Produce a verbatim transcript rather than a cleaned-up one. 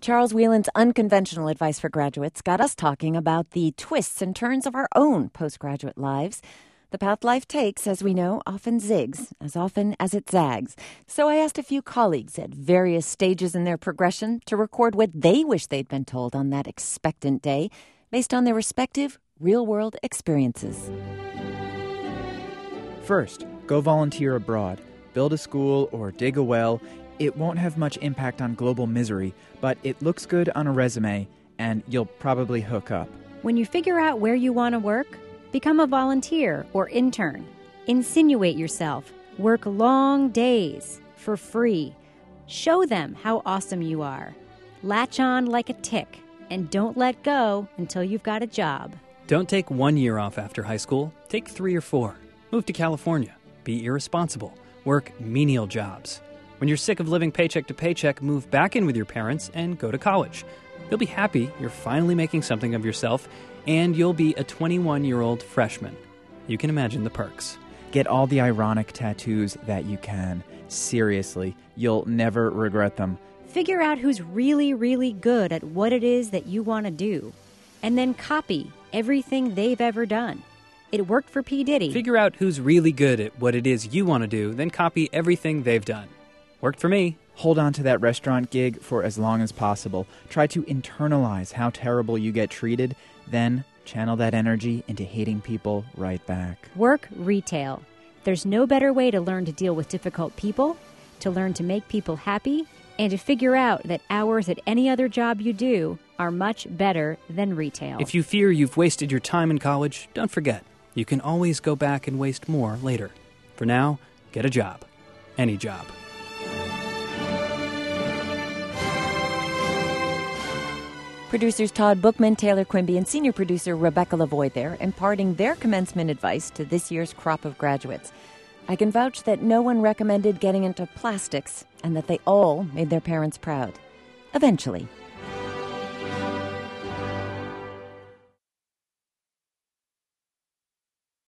Charles Wieland's unconventional advice for graduates got us talking about the twists and turns of our own postgraduate lives. The path life takes, as we know, often zigs, as often as it zags. So I asked a few colleagues at various stages in their progression to record what they wish they'd been told on that expectant day, based on their respective real-world experiences. First, go volunteer abroad. Build a school or dig a well. It won't have much impact on global misery, but it looks good on a resume, and you'll probably hook up. When you figure out where you want to work, become a volunteer or intern. Insinuate yourself. Work long days for free. Show them how awesome you are. Latch on like a tick, and don't let go until you've got a job. Don't take one year off after high school. Take three or four. Move to California. Be irresponsible. Work menial jobs. When you're sick of living paycheck to paycheck, move back in with your parents and go to college. You'll be happy you're finally making something of yourself, and you'll be a twenty-one-year-old freshman. You can imagine the perks. Get all the ironic tattoos that you can. Seriously, you'll never regret them. Figure out who's really, really good at what it is that you want to do, and then copy everything they've ever done. It worked for P. Diddy. Figure out who's really good at what it is you want to do, then copy everything they've done. Worked for me. Hold on to that restaurant gig for as long as possible. Try to internalize how terrible you get treated, then channel that energy into hating people right back. Work retail. There's no better way to learn to deal with difficult people, to learn to make people happy, and to figure out that hours at any other job you do are much better than retail. If you fear you've wasted your time in college, don't forget, you can always go back and waste more later. For now, get a job. Any job. Producers Todd Bookman, Taylor Quimby, and senior producer Rebecca Lavoie there, imparting their commencement advice to this year's crop of graduates. I can vouch that no one recommended getting into plastics and that they all made their parents proud. Eventually.